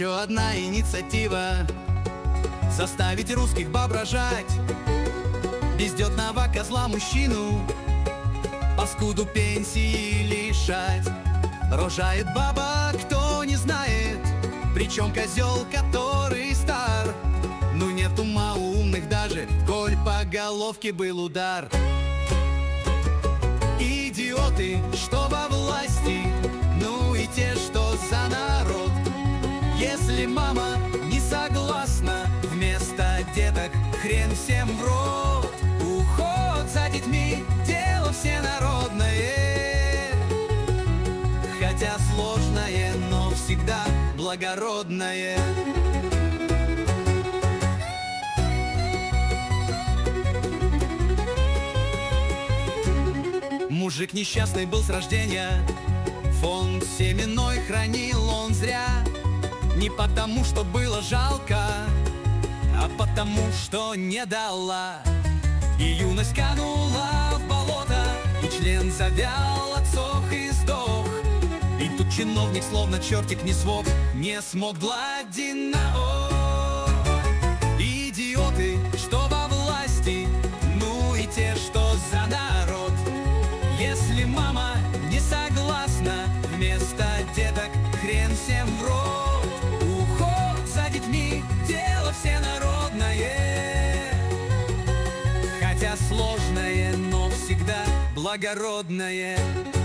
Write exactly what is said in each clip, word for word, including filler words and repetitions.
Еще одна инициатива — заставить русских баб рожать. Бездетного козла мужчину паскуду пенсии лишать. Рожает баба, кто не знает, причем козел, который стар. Ну нет ума у умных даже, коль по головке был удар. Идиоты, что во власти, ну и те, что за народ. Если мама не согласна, вместо деток хрен всем в рот. Уход за детьми — дело всенародное, хотя сложное, но всегда благородное. Мужик несчастный был с рождения, фонд семенной хранил он зря. Не потому, что было жалко, а потому, что не дала. И юность канула в болото, и член завял, отсох и сдох. И тут чиновник, словно чертик, не смог, не смог гладить на о. Идиоты, что во власти, ну и те, что за народ. Если мама не согласна, вместо деток хрен всем в рот. Уход за детьми — дело всенародное, хотя сложное, но всегда благородное.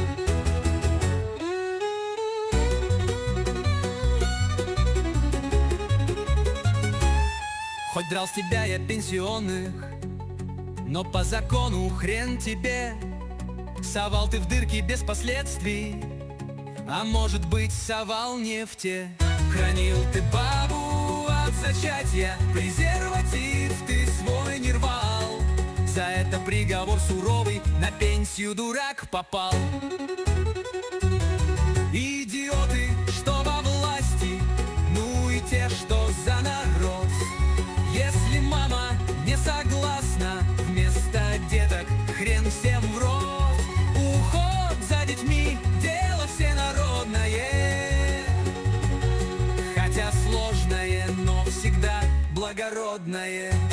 Хоть драл с тебя я пенсионных, но по закону хрен тебе. Совал ты в дырки без последствий, а может быть, совал не в те. Хранил ты бабу от зачатия, презерватив ты свой не рвал. За это приговор суровый, на пенсию дурак попал. Идиоты, что во власти, ну и те, что за народ. Если мама не согласна, вместо деток хрен всем в рот. Уход за детьми — дело всенародное, хотя сложное, но всегда благородное.